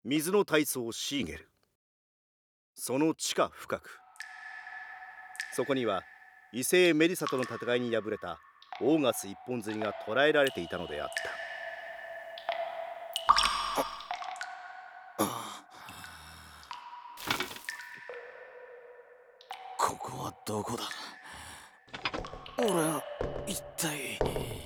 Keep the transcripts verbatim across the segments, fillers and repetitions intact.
水の大僧シーゲル。その地下深く、そこには異性メリサとの戦いに敗れたオーガス一本釣りが捕らえられていたのであった。 ここはどこだ。俺は一体。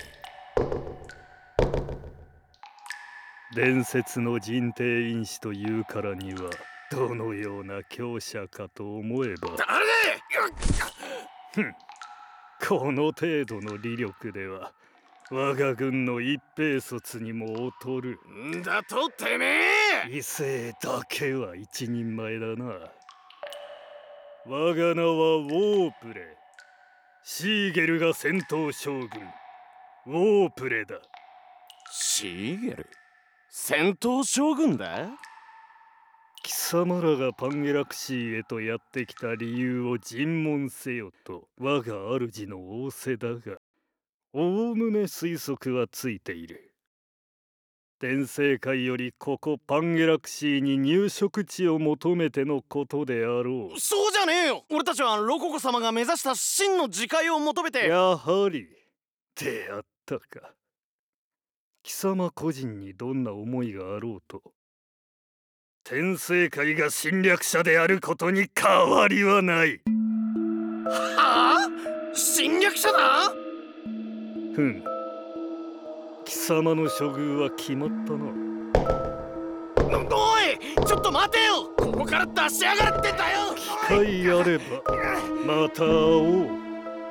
伝説の人帝因子というからにはどのような強者かと思えば。 誰でふん、この程度の威力では我が軍の一兵卒にも劣る。 んだとてめえ。 異性だけは一人前だな。我が名はウォープレ。シーゲルが戦闘将軍ウォープレだ。 シーゲル戦闘将軍だ。 貴様らがパンゲラクシーへとやってきた理由を尋問せよと我が主の仰せだが、おおむね推測はついている。天聖界よりここパンゲラクシーに入植地を求めてのことであろう。 そうじゃねえよ。俺たちはロココ様が目指した真の自戒を求めて。 やはりであったか。貴様個人にどんな思いがあろうと、天聖界が侵略者であることに変わりはない。 はあ？侵略者だ？ ふん、貴様の処遇は決まったな。 おい、ちょっと待てよ。ここから出しやがるってんだよ。 機会あればまた会おう。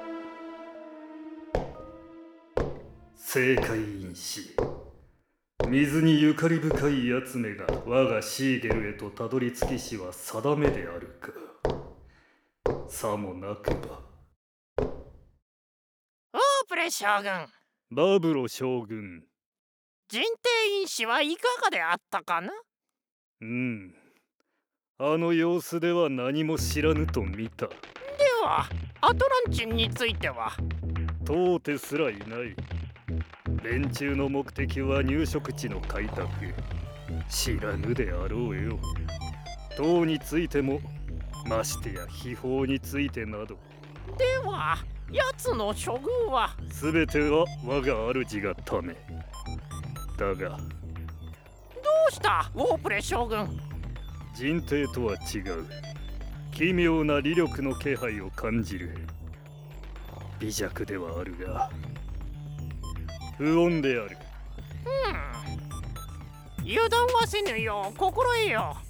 正解因子、水にゆかり深いやつめが我がシーゲルへとたどり着きしは定めであるか。さもなくば。 オープレ将軍、 バブロ将軍、 人帝因子はいかがであったかな。 うん、あの様子では何も知らぬと見た。 ではアトランチンについては。 問うてすらいない。連中の目的は入植地の開拓。知らぬであろうよ。塔についてもましてや秘宝についてなど。 では奴の処遇は。 全ては我が主がためだが。 どうしたウォープレ将軍。 人帝とは違う奇妙な威力の気配を感じる。微弱ではあるが不穏である。 うん、油断はせぬよう心得よ。